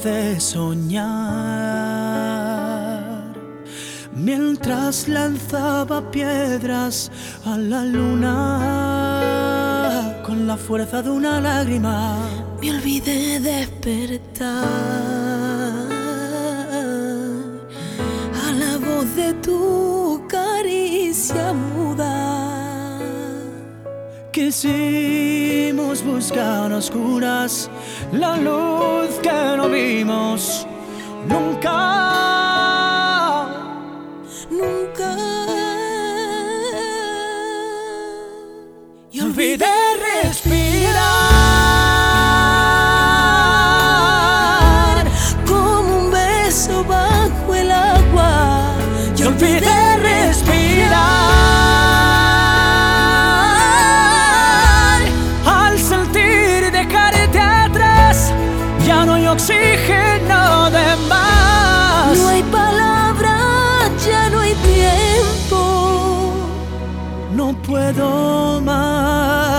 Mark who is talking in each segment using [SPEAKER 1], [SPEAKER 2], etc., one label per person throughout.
[SPEAKER 1] hace soñar mientras lanzaba piedras a la luna con la fuerza de una lágrima.
[SPEAKER 2] Me olvidé despertar a la voz de tu caricia muda.
[SPEAKER 1] Quisimos buscar a oscuras la luz que no vimos nunca,
[SPEAKER 2] nunca.
[SPEAKER 1] Y olvidé respirar
[SPEAKER 2] como un beso bajo el agua.
[SPEAKER 1] Y olvidé respirar al sentir dejarte atrás. Ya no hay oxígeno de más.
[SPEAKER 2] No hay palabras, ya no hay tiempo.
[SPEAKER 1] No puedo más.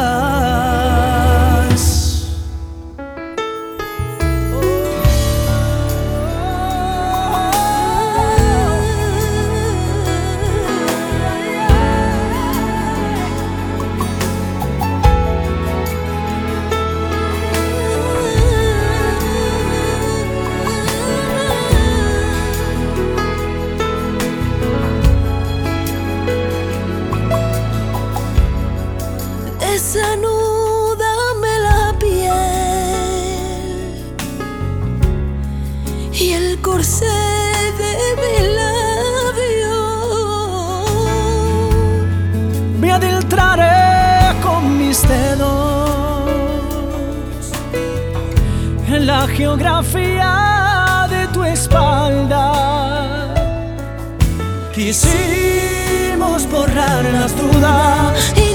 [SPEAKER 2] Desnúdame la piel y el corsé de mi labio.
[SPEAKER 1] Me adentraré con mis dedos en la geografía de tu espalda. Quisimos borrar las dudas
[SPEAKER 2] y